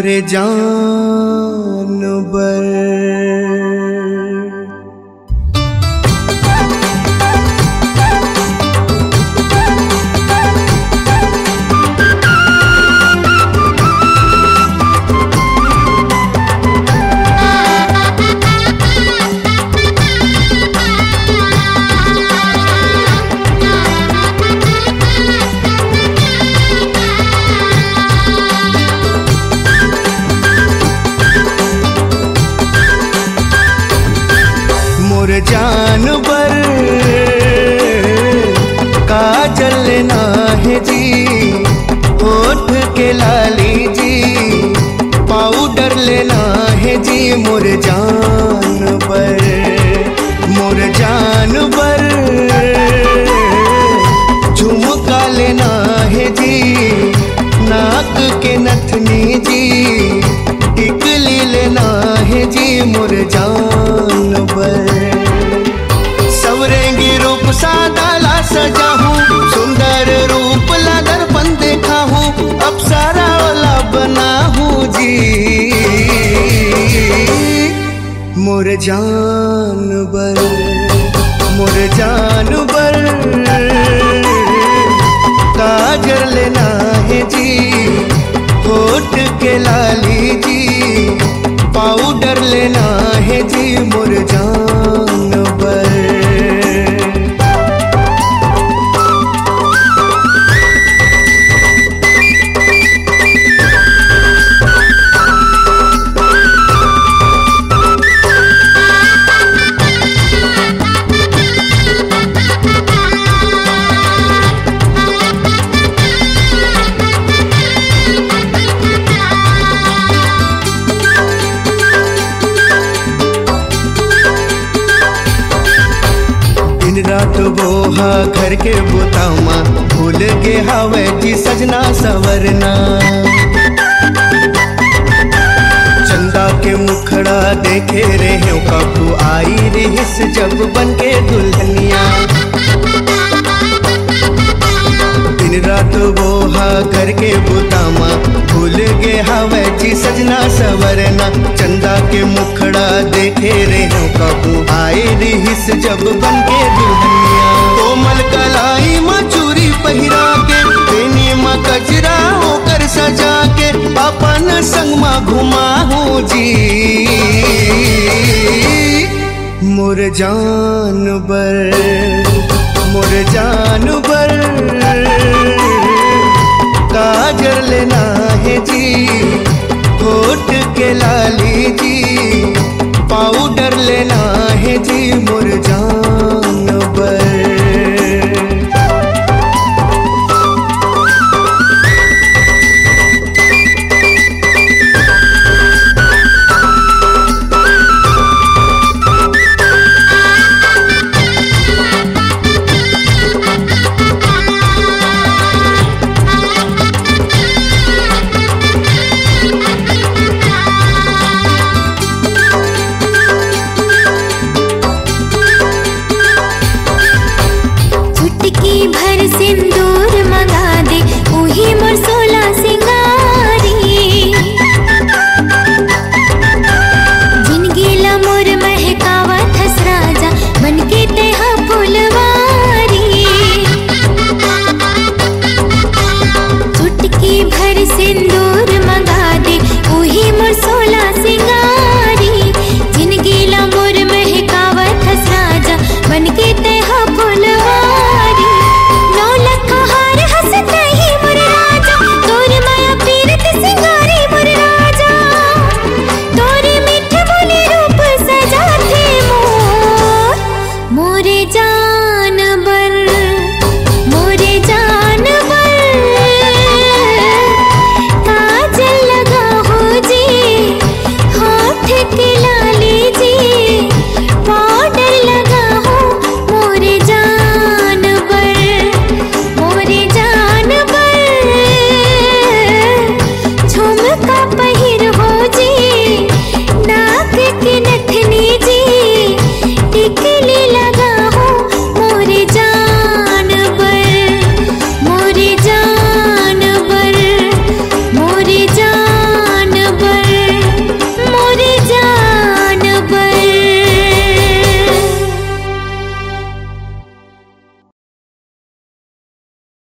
मोरे जानवर। मोर जानवर काजल लेना है जी, होठ के लाली जी, पाउडर लेना है जी। मोर जानवर, मोर जानवर झुमका लेना है जी, नाक के नथनी जी, टिकली लेना है जी। मोर जानवर सवरेंगी रूप सादाला सजा हूँ, सुंदर रूप ला दर्पण देखा हूँ, अप्सरा वाला बना हूँ जी। मोर जानवर, मोर जानवर काजल लेना है जी, होठ के लाली जी, पाउडर लेना है जी। मोर जानवर रात बोहा घर के बुतामा, भूल के हवे जी सजना सवरना। चंदा के मुखड़ा देखे रहे कबू आई रिहिस जब बन के दुल्हनिया। दिन रात बोहा घर के बुतामा, भूल के हवे जी सजना सवरना। चंदा के मुखड़ा देखे रहे कबू आई रिहिस जब बन के दुल्हनिया। कोमल कलाई माँ चूरी पहिरा के, बेनी माँ कजरा होकर सजा के, अपन संग माँ घुमा हूँ जी। मोर जानवर, मोर जानवर काजल लेना है जी, होठ के लाली जी,